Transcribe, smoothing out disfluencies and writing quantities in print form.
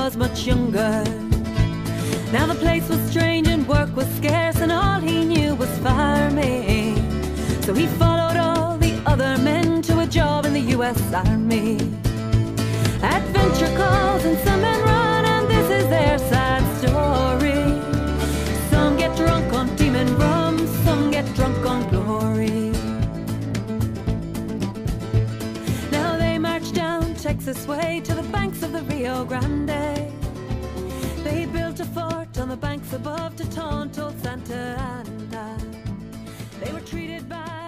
was much younger. Now the place was strange and work was scarce, and all he knew was farming. So he followed all the other men to a job in the US Army. Adventure calls and some men run, and this is their sad story. Some get drunk on demon rum, some get drunk on glory. Now they march down Texas way to the banks of the Rio Grande. They built a fort on the banks above to taunt old Santa Anna. They were treated by